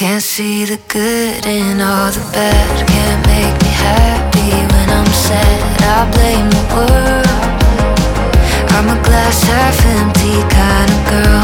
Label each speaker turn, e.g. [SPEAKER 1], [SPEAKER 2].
[SPEAKER 1] Can't see the good in all the bad. Can't make me happy when I'm sad. I blame the world. I'm a glass half empty kind of girl.